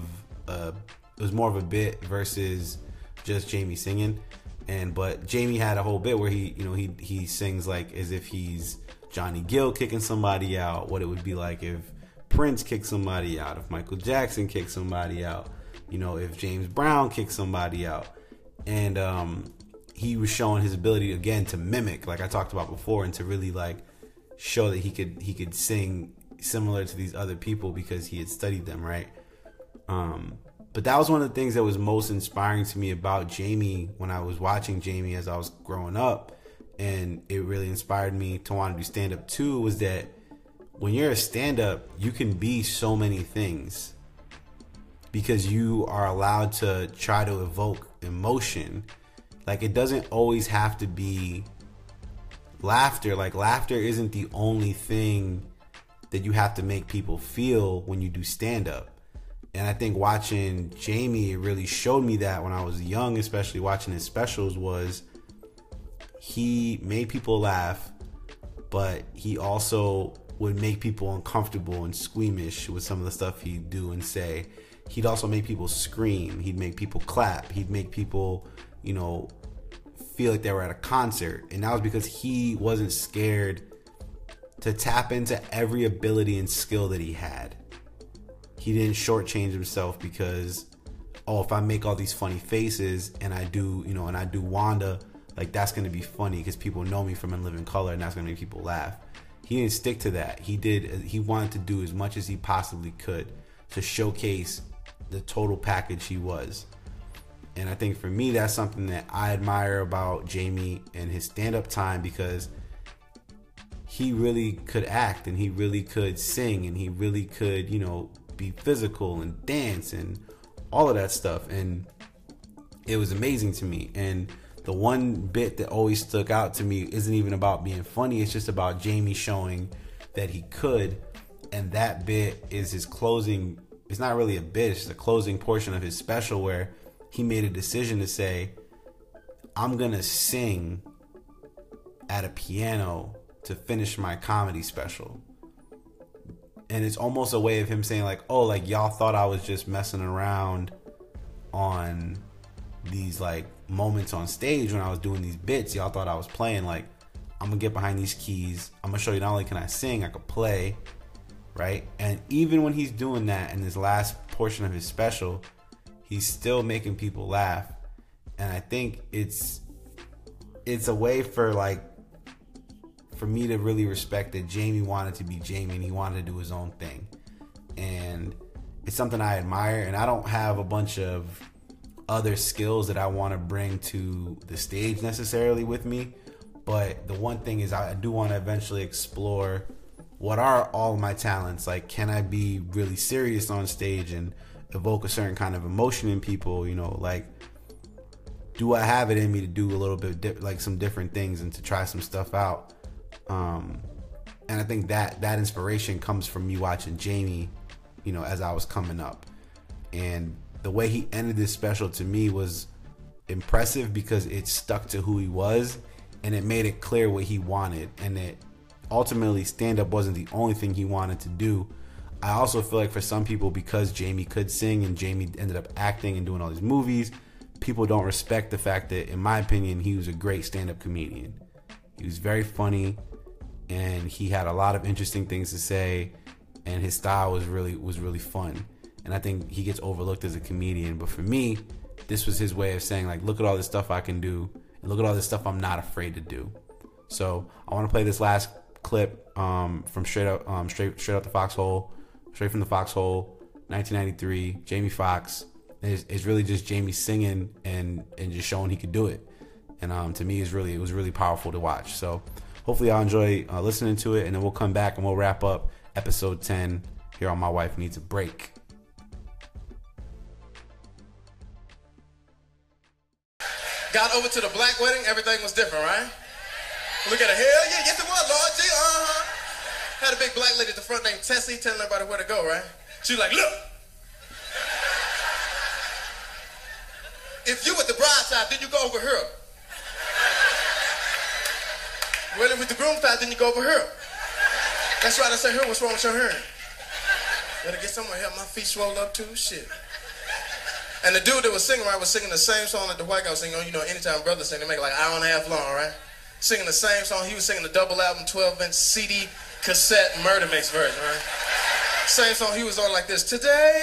a bit versus just Jamie singing. But Jamie had a whole bit where he sings like as if he's Johnny Gill kicking somebody out, what it would be like if Prince kicked somebody out, if Michael Jackson kicked somebody out, you know, if James Brown kicked somebody out. And he was showing his ability again to mimic, like I talked about before, and to really like show that he could sing similar to these other people because he had studied them, right? But that was one of the things that was most inspiring to me about Jamie when I was watching Jamie as I was growing up, and it really inspired me to want to do stand-up too, was that when you're a stand-up, you can be so many things because you are allowed to try to evoke emotion. Like, it doesn't always have to be laughter. Like, laughter isn't the only thing that you have to make people feel when you do stand-up. And I think watching Jamie, it really showed me that when I was young, especially watching his specials, was he made people laugh, but he also would make people uncomfortable and squeamish with some of the stuff he'd do and say. He'd also make people scream. He'd make people clap. He'd make people, you know, feel like they were at a concert. And that was because he wasn't scared to tap into every ability and skill that he had. He didn't shortchange himself because, oh, if I make all these funny faces and I do, you know, and I do Wanda, like that's going to be funny because people know me from In Living Color and that's going to make people laugh. He didn't stick to that. He wanted to do as much as he possibly could to showcase the total package he was. And I think for me, that's something that I admire about Jamie and his stand-up time, because he really could act and he really could sing and he really could, you know, be physical and dance and all of that stuff. And it was amazing to me. And the one bit that always stuck out to me isn't even about being funny. It's just about Jamie showing that he could. And that bit is his closing. It's not really a bit. It's the closing portion of his special where he made a decision to say, I'm gonna sing at a piano to finish my comedy special. And it's almost a way of him saying like, oh, like y'all thought I was just messing around on these like moments on stage when I was doing these bits. Y'all thought I was playing. Like, I'm gonna get behind these keys. I'm gonna show you not only can I sing, I could play, right? And even when he's doing that in this last portion of his special, he's still making people laugh. And I think it's a way for me to really respect that Jamie wanted to be Jamie and he wanted to do his own thing. And it's something I admire, and I don't have a bunch of other skills that I want to bring to the stage necessarily with me. But the one thing is I do want to eventually explore what are all my talents. Like, can I be really serious on stage and evoke a certain kind of emotion in people? You know, like, do I have it in me to do a little bit like some different things and to try some stuff out? And I think that inspiration comes from me watching Jamie, you know, as I was coming up. And the way he ended this special to me was impressive because it stuck to who he was and it made it clear what he wanted, and that ultimately stand-up wasn't the only thing he wanted to do. I also feel like for some people, because Jamie could sing and Jamie ended up acting and doing all these movies, people don't respect the fact that, in my opinion, he was a great stand-up comedian. He was very funny, and he had a lot of interesting things to say, and his style was really fun. And I think he gets overlooked as a comedian. But for me, this was his way of saying, like, look at all this stuff I can do, and look at all this stuff I'm not afraid to do. So I want to play this last clip from straight out the Foxhole, straight from the Foxhole, 1993. Jamie Foxx. It's really just Jamie singing and just showing he could do it. And to me, it was really powerful to watch. So hopefully y'all enjoy listening to it, and then we'll come back and we'll wrap up episode 10 here on My Wife Needs a Break. Got over to the black wedding, everything was different, right? Look at her, hell yeah, yes it was, Lord G, Had a big black lady at the front named Tessie telling everybody where to go, right? She was like, look. If you at the bride side, then you go over here. Well, if with the groom side, then you go over here. That's right, I said, her, what's wrong with your hair? Better get someone to help my feet swell up too, shit. And the dude that was singing, right, was singing the same song that the white guy was singing. You know, anytime brothers sing, they make like an hour and a half long, right? Singing the same song. He was singing the double album, 12-inch CD, cassette, murder mix version, right? Same song he was on like this. Today,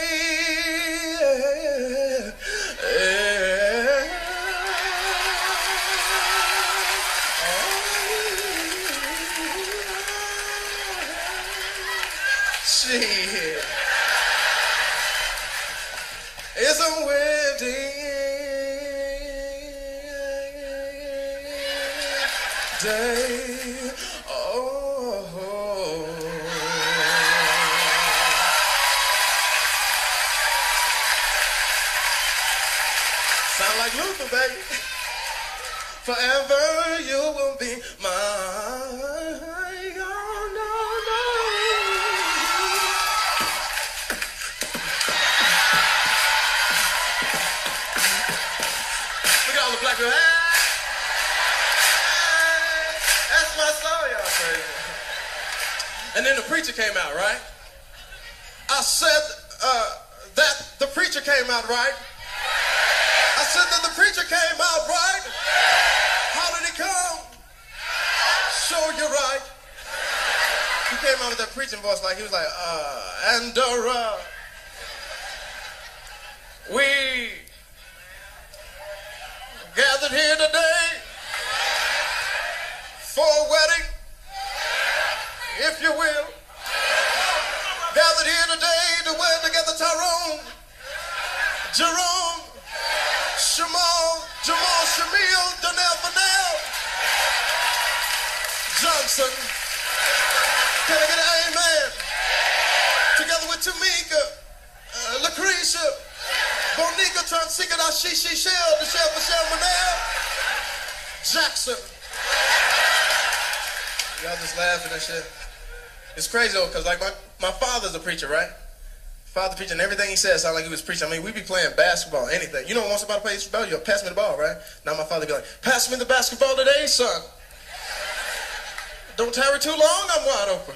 shit. It's a wedding day. Oh. Sound like Luther, baby. Forever you will be mine. Oh, no. Black girl, hey, that's my song, y'all crazy. And then the preacher came out, right? I said that the preacher came out, right? I said that the preacher came out, right? How did he come? Show you right. He came out with that preaching voice like he was like, we gathered here today for a wedding, if you will. Gathered here today to wed together Tyrone, Jerome, Jamal, Shamil, Donnell, Vanell, Johnson. Can I get an amen? Together with Tamika, Lucretia, Bonica, Transika, Shishi, Shell, Michelle, Monell, Jackson. Y'all just laughing and shit. It's crazy though, cause like my father's a preacher, right? Father preaching, everything he said sounded like he was preaching. I mean, we be playing basketball, anything. You know, once somebody plays basketball, you pass me the ball, right? Now my father be like, pass me the basketball today, son. Don't tarry too long, I'm wide open.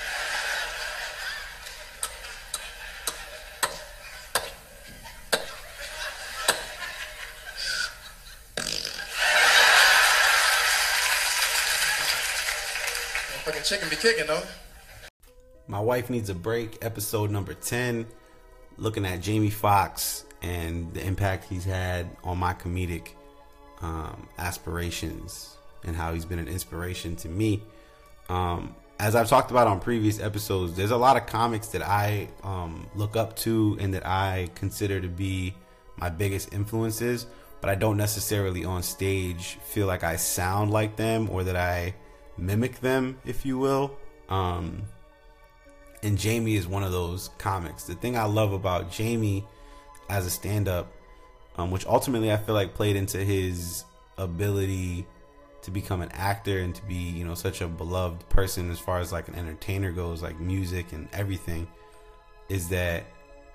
Fucking chicken be kicking, though. My Wife Needs a Break, episode number 10, looking at Jamie Foxx and the impact he's had on my comedic aspirations and how he's been an inspiration to me. As I've talked about on previous episodes, there's a lot of comics that I look up to and that I consider to be my biggest influences, but I don't necessarily on stage feel like I sound like them or that I mimic them, if you will. And Jamie is one of those comics. The thing I love about Jamie as a stand-up, which ultimately I feel like played into his ability to become an actor and to be, you know, such a beloved person as far as like an entertainer goes, like music and everything, is that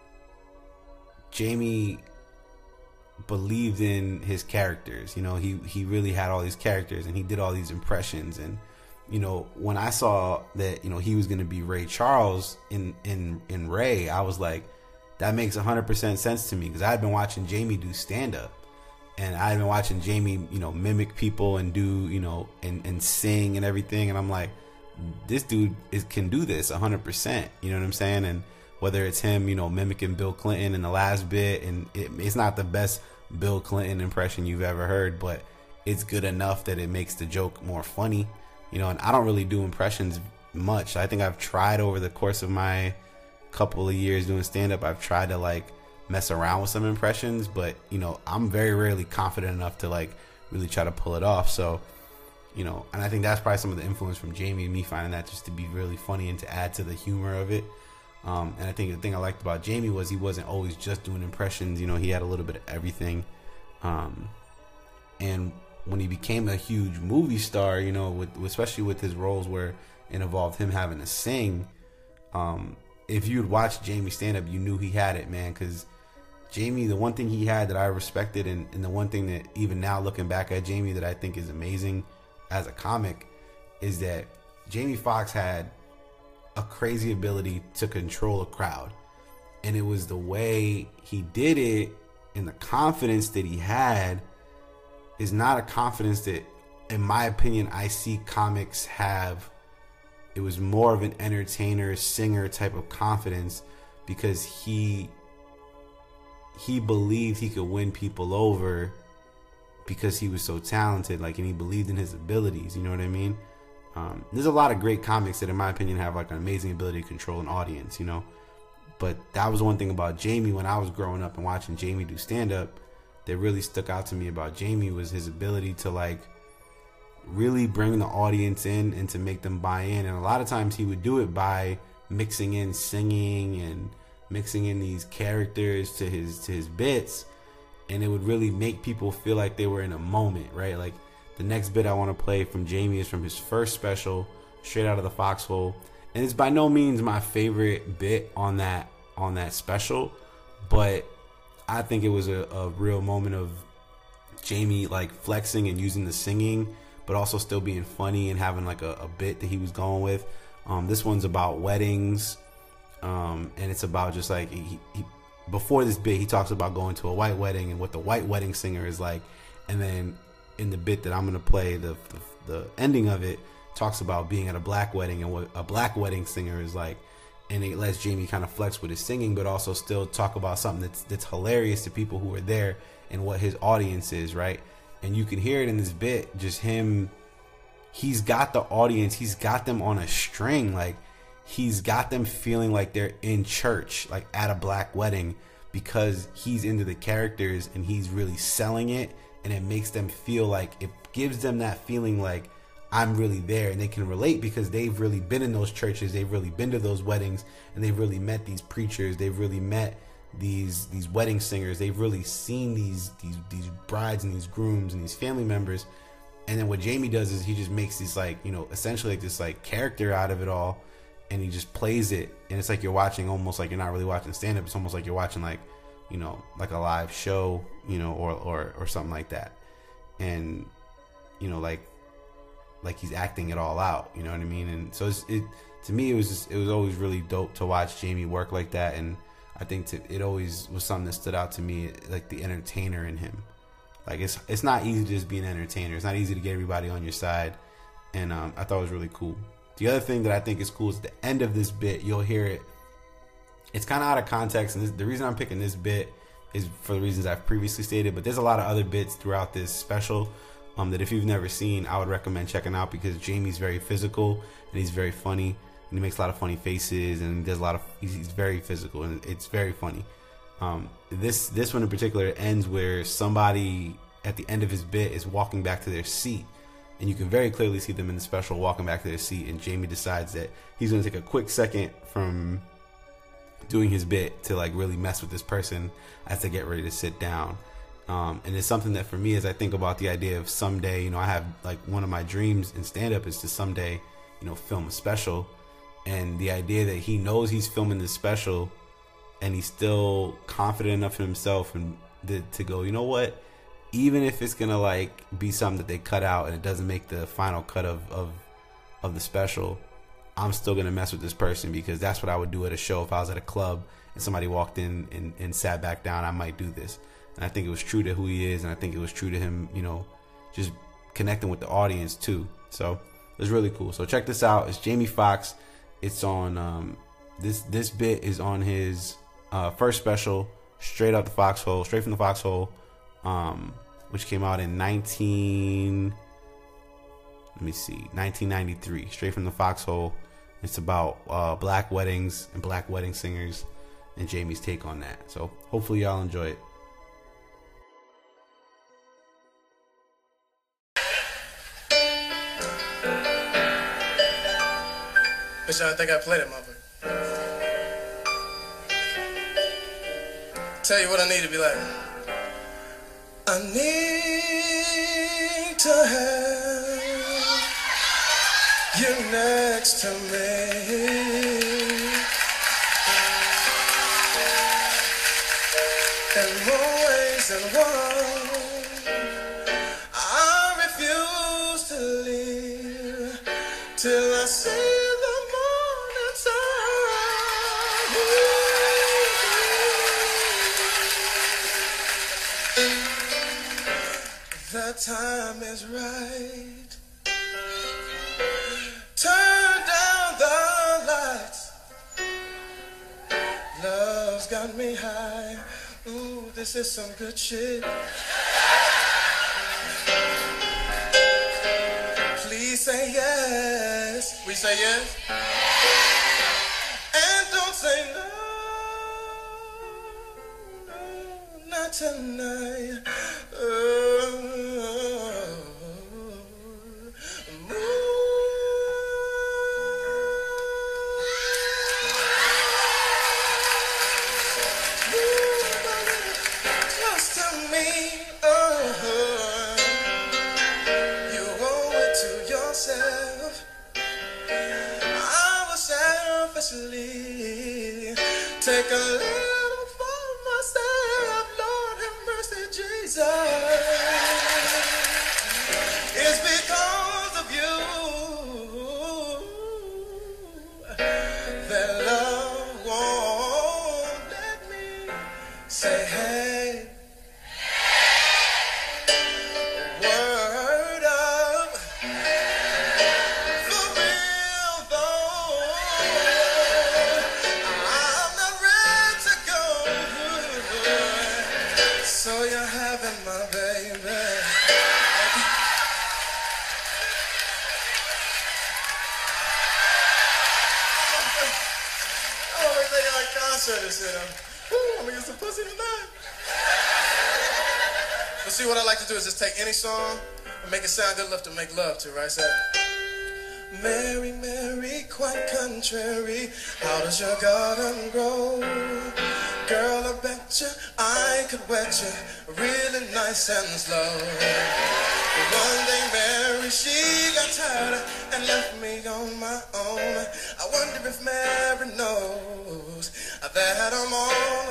Jamie believed in his characters. You know, he really had all these characters and he did all these impressions. And you know, when I saw that, you know, he was going to be Ray Charles in Ray, I was like, that makes 100% sense to me, because I had been watching Jamie do stand up, and I had been watching Jamie, you know, mimic people and do, you know, and sing and everything, and I'm like, this dude can do this 100%. You know what I'm saying? And whether it's him, you know, mimicking Bill Clinton in the last bit, and it's not the best Bill Clinton impression you've ever heard, but it's good enough that it makes the joke more funny. You know, and I don't really do impressions much. I think I've tried over the course of my couple of years doing stand-up, I've tried to like mess around with some impressions, but you know, I'm very rarely confident enough to like really try to pull it off. So, you know, and I think that's probably some of the influence from Jamie and me finding that just to be really funny and to add to the humor of it. And I think the thing I liked about Jamie was he wasn't always just doing impressions. You know, he had a little bit of everything. And when he became a huge movie star, you know, especially with his roles where it involved him having to sing, if you'd watch Jamie stand up, you knew he had it, man. Because Jamie, the one thing he had that I respected, and the one thing that even now looking back at Jamie that I think is amazing as a comic, is that Jamie Foxx had a crazy ability to control a crowd. And it was the way he did it and the confidence that he had is not a confidence that, in my opinion, I see comics have. It was more of an entertainer, singer type of confidence, because he believed he could win people over because he was so talented, like, and he believed in his abilities. You know what I mean? There's a lot of great comics that, in my opinion, have like an amazing ability to control an audience, you know. But that was one thing about Jamie when I was growing up and watching Jamie do stand up that really stuck out to me about Jamie, was his ability to like really bring the audience in and to make them buy in. And a lot of times he would do it by mixing in singing and mixing in these characters to his bits, and it would really make people feel like they were in a moment, right? Like the next bit I want to play from Jamie is from his first special, Straight Out of the Foxhole, and it's by no means my favorite bit on that special, but I think it was a real moment of Jamie like flexing and using the singing, but also still being funny and having like a bit that he was going with. This one's about weddings, and it's about just like he before this bit he talks about going to a white wedding and what the white wedding singer is like, and then in the bit that I'm gonna play, the ending of it talks about being at a black wedding and what a black wedding singer is like. And it lets Jamie kind of flex with his singing, but also still talk about something that's hilarious to people who are there and what his audience is, right? And you can hear it in this bit, just him. He's got the audience. He's got them on a string. Like, he's got them feeling like they're in church, like at a black wedding, because he's into the characters and he's really selling it. And it makes them feel like, it gives them that feeling like, I'm really there, and they can relate because they've really been in those churches, they've really been to those weddings, and they've really met these preachers, they've really met these wedding singers, they've really seen these brides and these grooms and these family members. And then what Jamie does is he just makes this like, you know, essentially like this like character out of it all, and he just plays it, and it's like you're watching, almost like you're not really watching stand up. It's almost like you're watching like, you know, like a live show, you know, or something like that. And, you know, like he's acting it all out, you know what I mean? And so to me, it was always really dope to watch Jamie work like that. And I think it always was something that stood out to me, like the entertainer in him. Like it's not easy to just be an entertainer. It's not easy to get everybody on your side. And I thought it was really cool. The other thing that I think is cool is at the end of this bit, you'll hear it. It's kind of out of context, and the reason I'm picking this bit is for the reasons I've previously stated. But there's a lot of other bits throughout this special that if you've never seen, I would recommend checking out, because Jamie's very physical and he's very funny, and he makes a lot of funny faces, and he does a lot of. He's very physical, and it's very funny. This one in particular ends where somebody at the end of his bit is walking back to their seat. And you can very clearly see them in the special walking back to their seat. And Jamie decides that he's going to take a quick second from doing his bit to like really mess with this person as they get ready to sit down. And it's something that for me, as I think about the idea of someday, you know, I have like one of my dreams in stand-up is to someday, you know, film a special. And the idea that he knows he's filming this special and he's still confident enough in himself and to go, you know what? Even if it's gonna like be something that they cut out and it doesn't make the final cut of the special, I'm still gonna mess with this person, because that's what I would do at a show. If I was at a club and somebody walked in and sat back down, I might do this. And I think it was true to who he is, and I think it was true to him, you know, just connecting with the audience too. So it was really cool. So check this out. It's Jamie Foxx. It's on this bit is on his first special, straight from the Foxhole. Which came out in 1993, straight from the Foxhole. It's about black weddings and black wedding singers and Jamie's take on that. So hopefully y'all enjoy it. Bitch, I think I played it, motherfucker. Tell you what I need to be like. I need to have you next to me. In more ways than one, I refuse to leave till I see the morning sun. The time is right. Turn down the lights. Love's got me high. Ooh, this is some good shit. Please say yes. We say yes. And don't say no. No, not tonight. Take a little for myself, Lord have mercy, Jesus. It's because of you that love won't let me say hey. Word up. For real though, I'm not ready to go. So you're having my baby. I always think like concert and shit. I'm gonna get some pussy tonight. But see, what I like to do is just take any song and make it sound good enough to make love to, right? So, Mary, Mary, quite contrary, how does your garden grow? Girl, I bet you I could wet you really nice and slow. But one day Mary, she got tired and left me on my own. I wonder if Mary knows that I'm all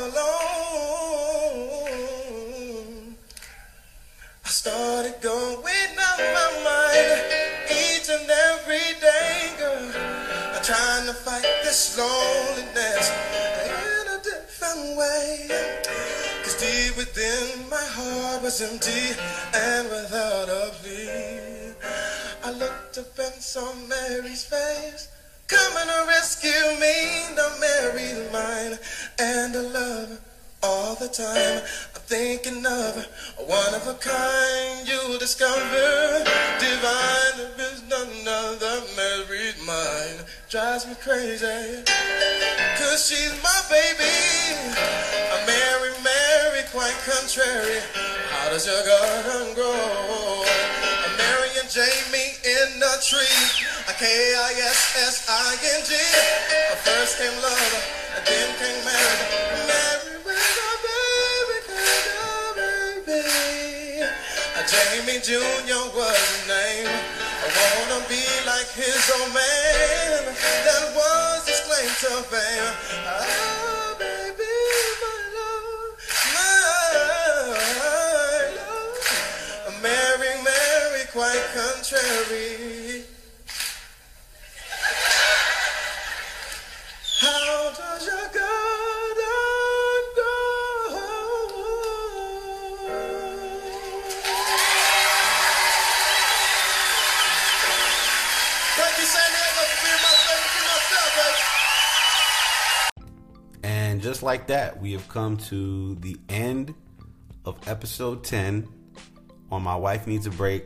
alone. I started going out my mind each and every day, girl. I'm trying to fight this loneliness in a different way. Cause deep within my heart was empty and without a plea. I looked up and saw Mary's face, coming to rescue me. Now Mary's mine and I love her all the time. I'm thinking of her, one of a kind you discover. Divine, there is none other. Mary's mine drives me crazy, cause she's my baby. A Mary, Mary, quite contrary. How does your garden grow? A Mary and Jamie in a tree. A K-I-S-S-I-N-G. First came love, and then came Mary. Mary was a baby, baby. Jamie Jr. was his name. I wanna be like his old man. That was his claim to fame. Ah, baby, my love. Mary, Mary, quite contrary. How does your garden go? Thank you, San Diego, for being my favorite to myself, baby. And just like that, we have come to the end of episode 10 on My Wife Needs a Break.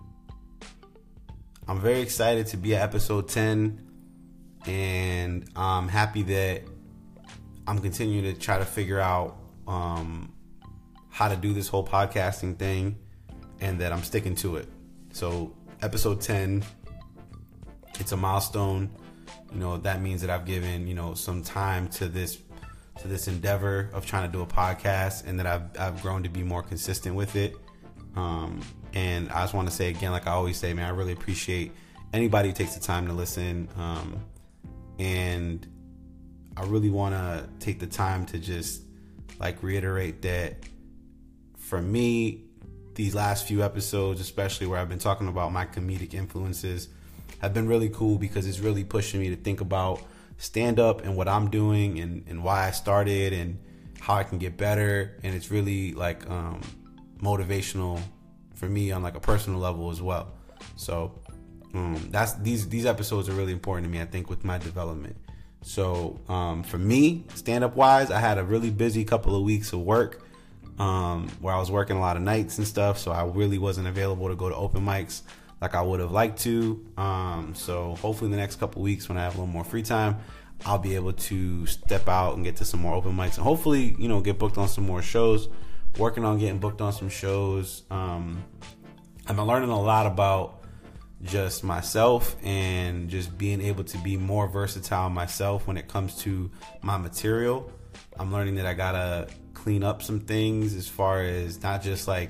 I'm very excited to be at episode 10, and I'm happy that I'm continuing to try to figure out how to do this whole podcasting thing, and that I'm sticking to it. So episode 10, it's a milestone. You know, that means that I've given, some time to this endeavor of trying to do a podcast, and that I've grown to be more consistent with it. And I just want to say again, like I always say, man, I really appreciate anybody who takes the time to listen. And I really want to take the time to just reiterate that for me, these last few episodes, especially where I've been talking about my comedic influences, have been really cool because it's really pushing me to think about stand up and what I'm doing and why I started and how I can get better. And it's really motivational for me on a personal level as well. So these episodes are really important to me, I think, with my development. So for me, stand-up wise, I had a really busy couple of weeks of work where I was working a lot of nights and stuff, so I really wasn't available to go to open mics like I would have liked to. So hopefully in the next couple of weeks, when I have a little more free time, I'll be able to step out and get to some more open mics and hopefully, get booked on some more shows. Working on getting booked on some shows. I've been learning a lot about just myself and just being able to be more versatile myself when it comes to my material. I'm learning that I gotta clean up some things as far as not just the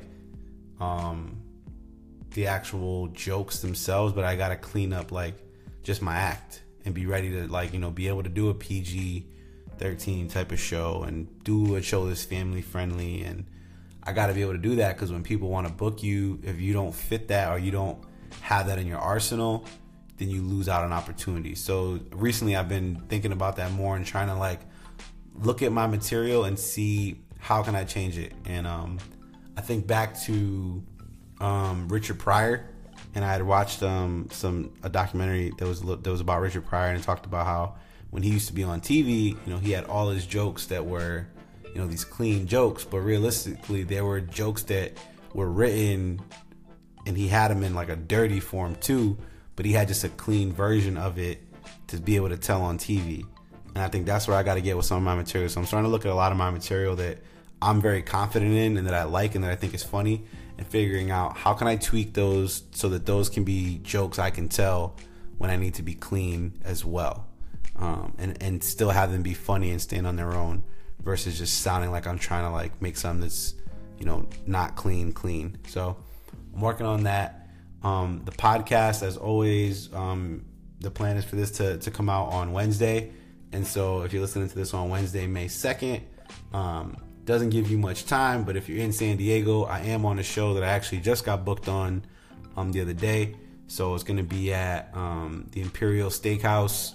actual jokes themselves, but I gotta clean up just my act and be ready to be able to do a PG-13 type of show and do a show that's family friendly. And I got to be able to do that because when people want to book you, if you don't fit that or you don't have that in your arsenal, then you lose out on opportunities. So recently I've been thinking about that more and trying to look at my material and see how can I change it. And I think back to Richard Pryor, and I had watched a documentary that was about Richard Pryor, and it talked about how when he used to be on TV, he had all his jokes that were these clean jokes, but realistically they were jokes that were written and he had them in a dirty form too, but he had just a clean version of it to be able to tell on TV. And I think that's where I got to get with some of my material. So I'm starting to look at a lot of my material that I'm very confident in and that I like and that I think is funny, and figuring out how can I tweak those so that those can be jokes I can tell when I need to be clean as well, and still have them be funny and stand on their own, versus just sounding like I'm trying to make something that's not clean. So I'm working on that. The podcast, as always, the plan is for this to come out on Wednesday. And so if you're listening to this on Wednesday, May 2nd, doesn't give you much time, but if you're in San Diego, I am on a show that I actually just got booked on the other day. So it's going to be at the Imperial Steakhouse,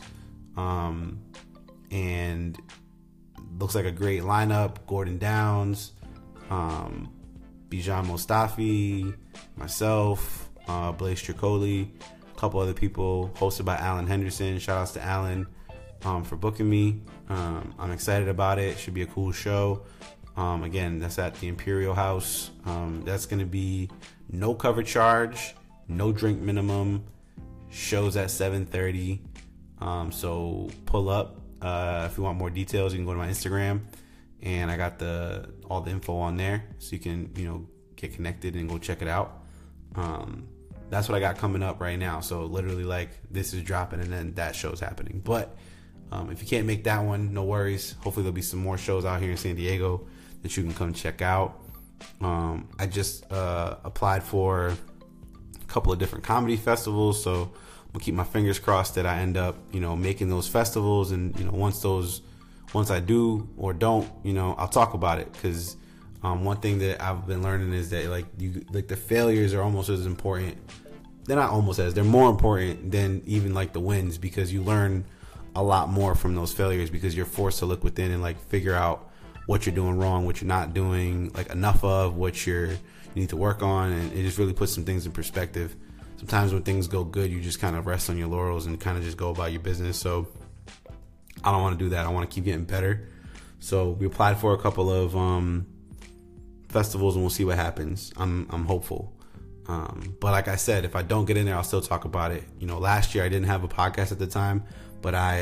and looks like a great lineup. Gordon Downs, Bijan Mostafi, myself, Blaise Tricoli, a couple other people, hosted by Alan Henderson. Shout outs to Alan for booking me. I'm excited about it. Should be a cool show. Again, that's at the Imperial House. That's going to be no cover charge, no drink minimum. Shows at 7:30. So pull up. If you want more details, you can go to my Instagram, and I got all the info on there, so you can get connected and go check it out. That's what I got coming up right now. So literally, like, this is dropping, and then that show's happening. But if you can't make that one, no worries. Hopefully there'll be some more shows out here in San Diego that you can come check out. I just applied for a couple of different comedy festivals, so I'm gonna keep my fingers crossed that I end up making those festivals. And once I do or don't, I'll talk about it, because one thing that I've been learning is that the failures are almost as important. They're not almost as, they're more important than even like the wins, because you learn a lot more from those failures, because you're forced to look within and figure out what you're doing wrong, what you're not doing enough of, what you need to work on. And it just really puts some things in perspective. Sometimes when things go good, you just kind of rest on your laurels and kind of just go about your business. So I don't want to do that. I want to keep getting better. So we applied for a couple of festivals, and we'll see what happens. I'm hopeful. But like I said, if I don't get in there, I'll still talk about it. Last year I didn't have a podcast at the time, but I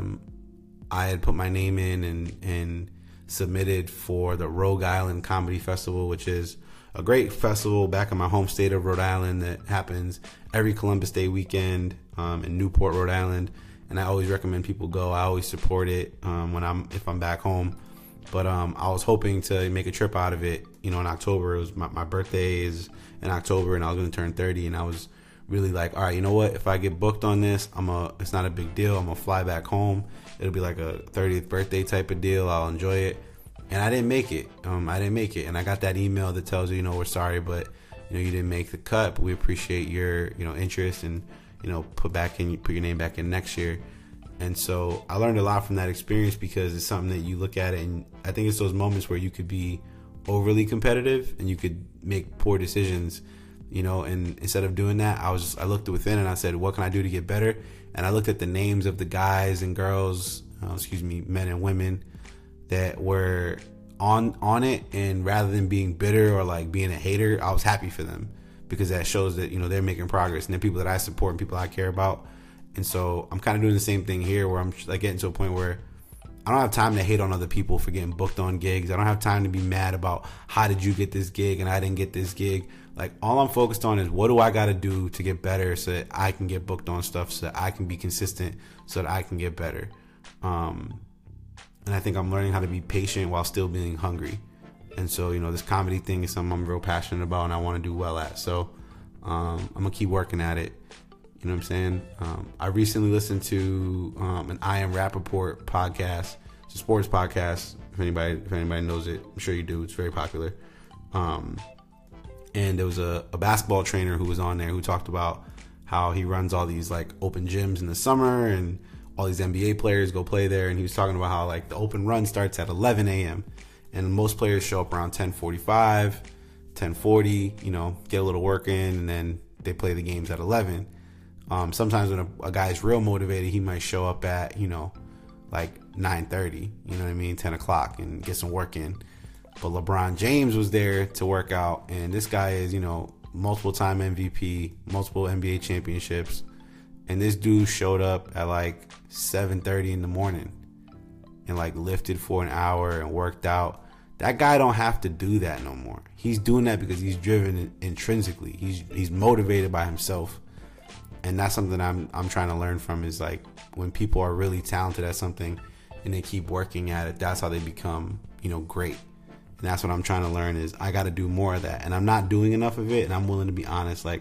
had put my name in and submitted for the Rogue Island Comedy Festival, which is a great festival back in my home state of Rhode Island that happens every Columbus Day weekend in Newport, Rhode Island. And I always recommend people go. I always support it if I'm back home. But I was hoping to make a trip out of it, in October. It was my birthday is in October, and I was going to turn 30, and I was really like, all right, you know what? If I get booked on this, it's not a big deal. I'm gonna fly back home. It'll be like a 30th birthday type of deal. I'll enjoy it. And I didn't make it. And I got that email that tells you, we're sorry, but you didn't make the cut. But we appreciate your interest, and put your name back in next year. And so I learned a lot from that experience, because it's something that you look at it, and I think it's those moments where you could be overly competitive and you could make poor decisions. And instead of doing that, I looked within and I said, what can I do to get better? And I looked at the names of the guys and girls, men and women that were on it. And rather than being bitter or being a hater, I was happy for them, because that shows that, they're making progress, and they're people that I support and people I care about. And so I'm kind of doing the same thing here, where I'm getting to a point where I don't have time to hate on other people for getting booked on gigs. I don't have time to be mad about how did you get this gig and I didn't get this gig. All I'm focused on is what do I got to do to get better, so that I can get booked on stuff, so that I can be consistent, so that I can get better. And I think I'm learning how to be patient while still being hungry. And so, this comedy thing is something I'm real passionate about and I want to do well at. So I'm going to keep working at it. You know what I'm saying? I recently listened to an I Am Rappaport podcast. It's a sports podcast. If anybody knows it, I'm sure you do. It's very popular. And there was a basketball trainer who was on there who talked about how he runs all these open gyms in the summer, and all these NBA players go play there. And he was talking about how the open run starts at 11 a.m. and most players show up around 10:45, 10:40. Get a little work in, and then they play the games at 11. Sometimes when a guy's real motivated, he might show up at 9:30. 10 o'clock, and get some work in. But LeBron James was there to work out, and this guy is, multiple time MVP, multiple NBA championships, and this dude showed up at 7:30 in the morning and lifted for an hour and worked out. That guy don't have to do that no more. He's doing that because he's driven intrinsically. He's motivated by himself, and that's something I'm trying to learn from. Is when people are really talented at something and they keep working at it, that's how they become great. And that's what I'm trying to learn, is I got to do more of that. And I'm not doing enough of it. And I'm willing to be honest. I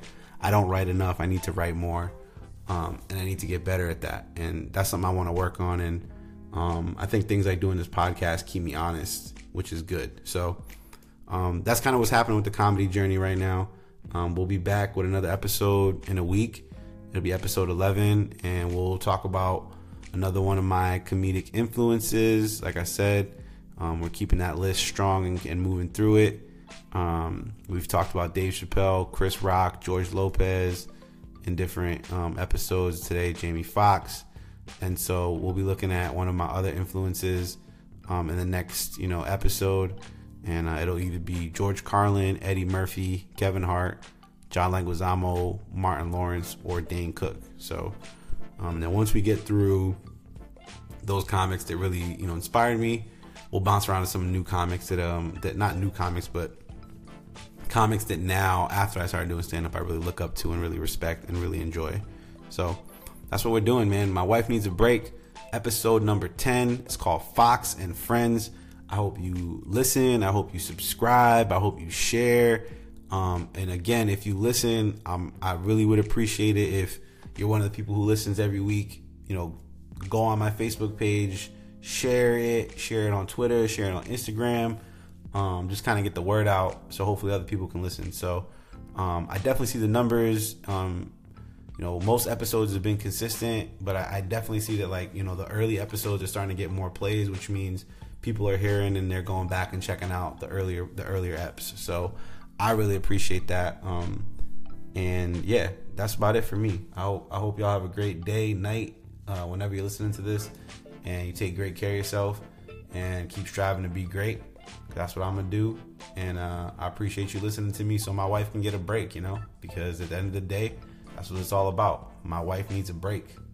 I don't write enough. I need to write more, and I need to get better at that. And that's something I want to work on. And I think things I do in this podcast keep me honest, which is good. So that's kind of what's happening with the comedy journey right now. We'll be back with another episode in a week. It'll be episode 11, and we'll talk about another one of my comedic influences. Like I said, we're keeping that list strong and moving through it. We've talked about Dave Chappelle, Chris Rock, George Lopez in different episodes today, Jamie Foxx. And so we'll be looking at one of my other influences in the next episode. And it'll either be George Carlin, Eddie Murphy, Kevin Hart, John Leguizamo, Martin Lawrence, or Dane Cook. So then once we get through those comics that really inspired me, we'll bounce around to some new comics that not new comics, but comics that now, after I started doing stand-up, I really look up to and really respect and really enjoy. So that's what we're doing, man. My Wife Needs a Break, episode number 10. It's called Fox and Friends. I hope you listen. I hope you subscribe. I hope you share. And again, if you listen, I really would appreciate it if you're one of the people who listens every week. Go on my Facebook page, share it on Twitter, share it on Instagram. Just kind of get the word out so hopefully other people can listen. So I definitely see the numbers. Most episodes have been consistent, but I definitely see that the early episodes are starting to get more plays, which means people are hearing and they're going back and checking out the earlier eps. So I really appreciate that. And yeah, that's about it for me. I hope y'all have a great day, night, whenever you're listening to this, and you take great care of yourself and keep striving to be great. That's what I'm gonna do. And I appreciate you listening to me so my wife can get a break, because at the end of the day, that's what it's all about. My wife needs a break.